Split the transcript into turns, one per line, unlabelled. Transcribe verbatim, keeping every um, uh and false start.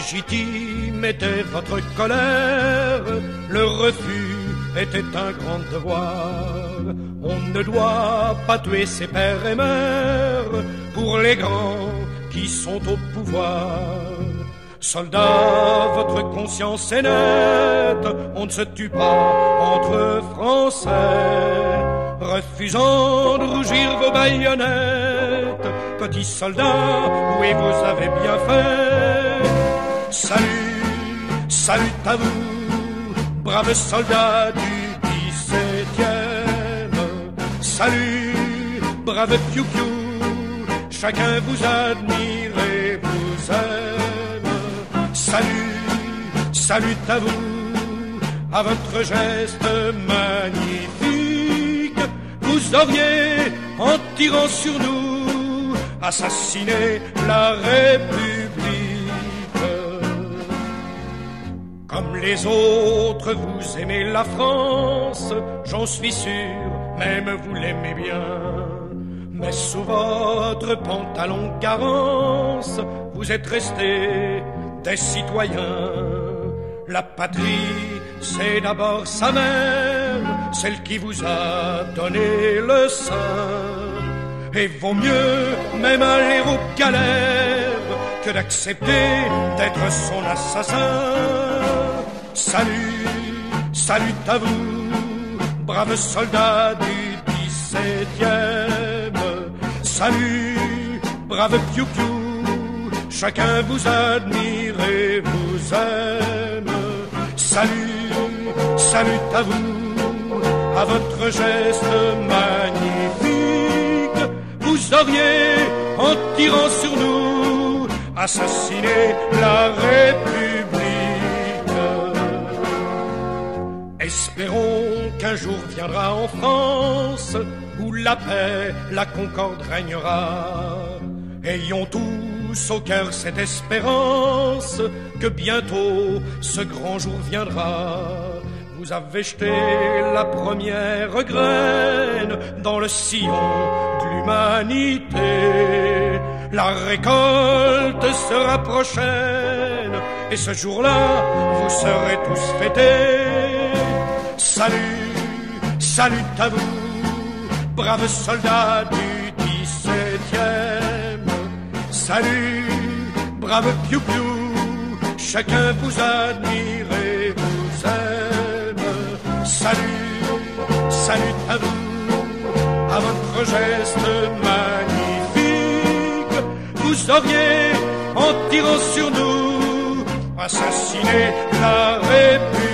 légitime était votre colère, le refus était un grand devoir. On ne doit pas tuer ses pères et mères pour les grands qui sont au pouvoir. Soldats, votre conscience est nette, on ne se tue pas entre Français. Refusant de rougir vos baïonnettes, petits soldats, oui vous avez bien fait. Salut, salut à vous, braves soldats du dix-septième. Salut, brave piou-piou, chacun vous admire et vous aime. Salut, salut à vous, à votre geste magnifique. Vous auriez, en tirant sur nous, assassiné la République. Comme les autres, vous aimez la France, j'en suis sûr, même vous l'aimez bien. Mais sous votre pantalon carence, vous êtes restés des citoyens. La patrie, c'est d'abord sa mère, celle qui vous a donné le sein. Et vaut mieux même aller aux galères que d'accepter d'être son assassin. Salut, salut à vous, braves soldats du dix-septième. Salut, brave piou-piou, chacun vous admire et vous aime. Salut, salut à vous, à votre geste magnifique. Vous auriez, en tirant sur nous, assassiné la République. Espérons qu'un jour viendra en France où la paix, la concorde régnera. Ayons tous au cœur cette espérance que bientôt ce grand jour viendra. Vous avez jeté la première graine dans le sillon de l'humanité. La récolte sera prochaine et ce jour-là, vous serez tous fêtés. Salut, salut à vous, braves soldats du dix-septième. Salut, brave piou-piou, chacun vous admire et vous aime. Salut, salut à vous, à votre geste magnifique. Vous auriez, en tirant sur nous, assassiné la République.